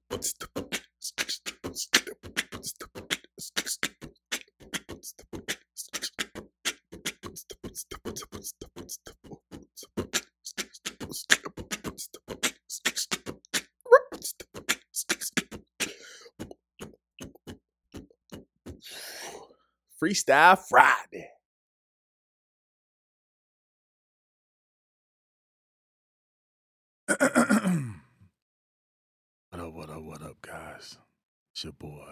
Freestyle Friday. What up, guys? It's your boy.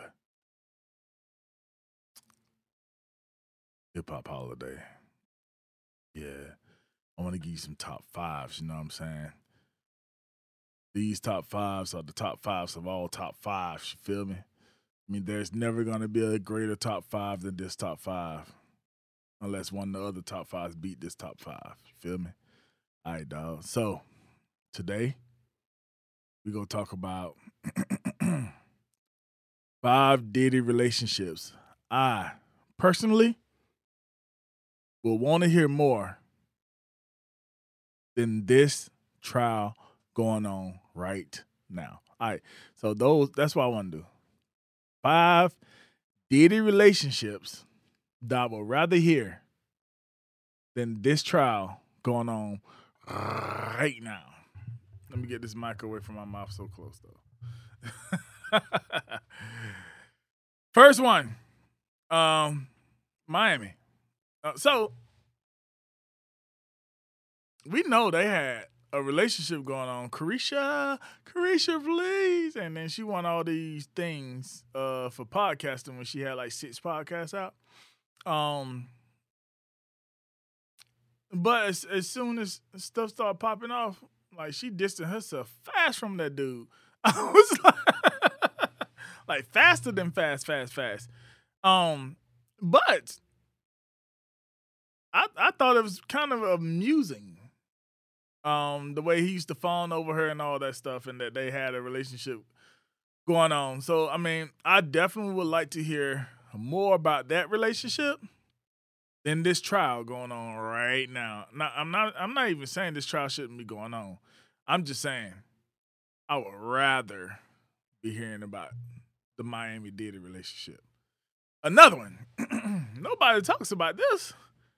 Hip Hop Holiday. Yeah. I want to give you some top fives, you know what I'm saying? These top fives are the top fives of all top fives, you feel me? I mean, there's never going to be a greater top five than this top five. Unless one of the other top fives beat this top five. You feel me? All right, dog. So, today, we're going to talk about 5 Diddy relationships. I, personally, will want to hear more than this trial going on right now. All right. So, that's what I want to do. 5 Diddy relationships that I would rather hear than this trial going on right now. Let me get this mic away from my mouth so close, though. First one, Miami. So we know they had a relationship going on. Carisha, please. And then she won all these things for podcasting when she had like 6 podcasts out. But as soon as stuff started popping off, like she distanced herself fast from that dude. I was like faster than fast. But I thought it was kind of amusing. The way he used to fawn over her and all that stuff, and that they had a relationship going on. So I mean, I definitely would like to hear more about that relationship than this trial going on right now. Now, I'm not even saying this trial shouldn't be going on. I'm just saying I would rather be hearing about the Miami Diddy relationship. Another one. Nobody talks about this.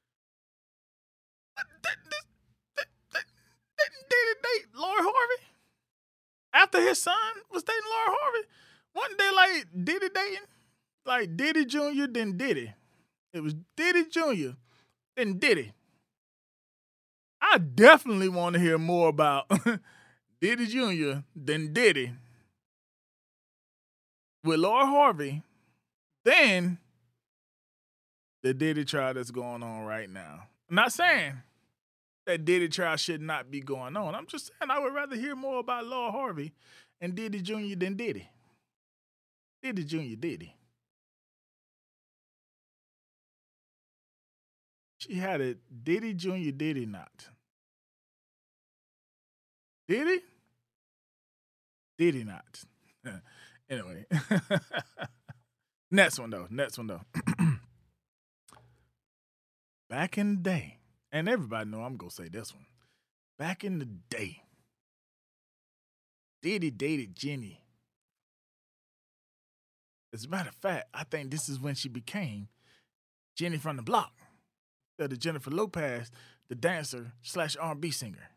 Didn't Diddy date Lori Harvey? After his son was dating Lori Harvey? Wasn't they like Diddy dating? Like Diddy Jr. then Diddy. It was Diddy Jr. then Diddy. I definitely want to hear more about Diddy Jr. than Diddy with Lori Harvey than the Diddy trial that's going on right now. I'm not saying that Diddy trial should not be going on. I'm just saying I would rather hear more about Lori Harvey and Diddy Jr. than Diddy. Diddy Jr. Diddy. She had it. Diddy Jr. Diddy not. Diddy? Diddy not. Anyway. Next one though. Back in the day, and everybody know I'm going to say this one. Back in the day, Diddy dated Jenny. As a matter of fact, I think this is when she became Jenny from the Block. The Jennifer Lopez, the dancer / R&B singer.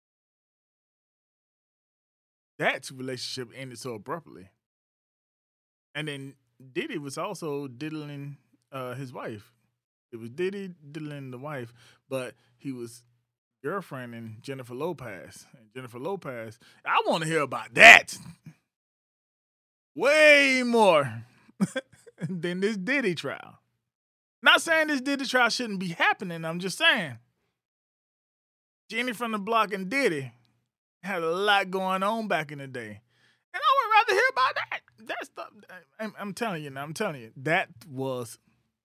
That relationship ended so abruptly. And then Diddy was also diddling his wife. It was Diddy diddling the wife, but he was girlfriending Jennifer Lopez. And Jennifer Lopez, I want to hear about that. Way more than this Diddy trial. Not saying this Diddy trial shouldn't be happening. I'm just saying Jenny from the Block and Diddy had a lot going on back in the day. And I would rather hear about that. That's the, I'm telling you now. I'm telling you. That was...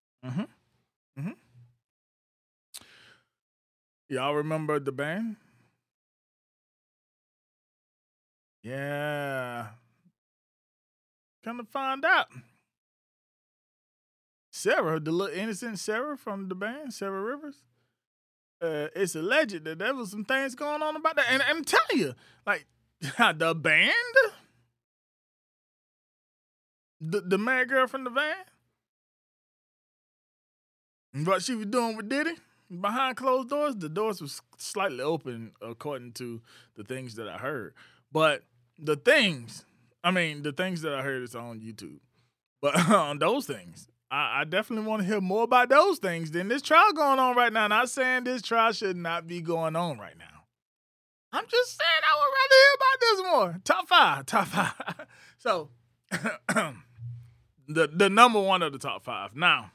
Y'all remember the band? Yeah. Come to find out. Sarah, the little innocent Sarah from the band, Sarah Rivers. It's alleged that there was some things going on about that. And I'm telling you, like, the band The mad girl from the van? What she was doing with Diddy? Behind closed doors? The doors was slightly open according to the things that I heard. But the things that I heard is on YouTube. But on those things, I definitely want to hear more about those things than this trial going on right now. Not saying this trial should not be going on right now. I'm just saying I would rather hear about this more. Top five. So, the number one of the top five. Now,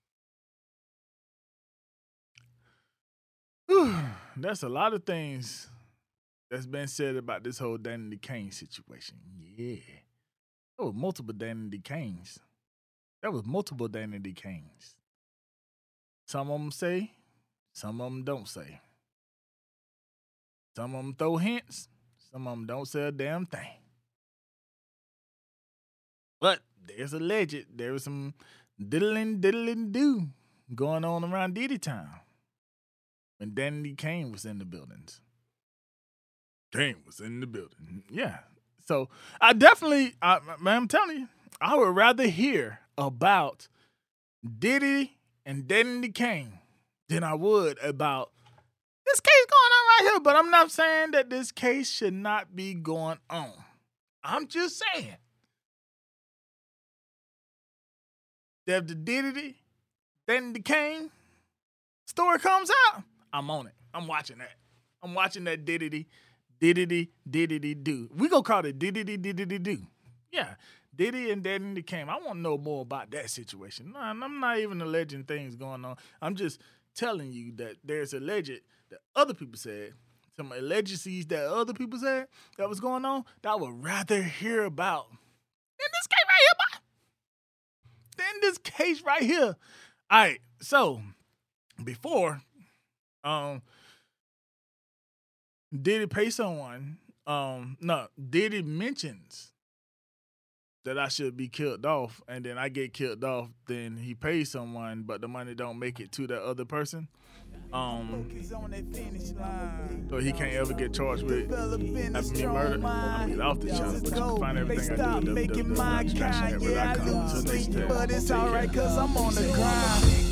that's a lot of things that's been said about this whole Danity Kane situation. Yeah. There were multiple Danity Kanes. Some of them say, some of them don't say. Some of them throw hints, some of them don't say a damn thing. But there's there was some diddling-do going on around Diddy Town when Danity Kane was in the buildings. Yeah. So I'm telling you, I would rather hear about Diddy and Danity Kane than I would about this case going on right here. But I'm not saying that this case should not be going on. I'm just saying that if the Diddy, Danity Kane story comes out, I'm on it. I'm watching that. I'm watching that Diddy do. We gonna call it Diddy do. Yeah, Diddy and Danity Kane. I want to know more about that situation. Nah, I'm not even alleging things going on. I'm just telling you that there's alleged that other people said, some allegacies that other people said that was going on that I would rather hear about than this case right here, boy. Than this case right here. All right, so before Diddy pay someone, Diddy mentions that I should be killed off, and then I get killed off, then he pays someone, but the money don't make it to that other person. So he can't ever get charged with having me murdered. I'm get off the channel, but you can find everything I do at www.distractionnetwork.com. Until next time, take care.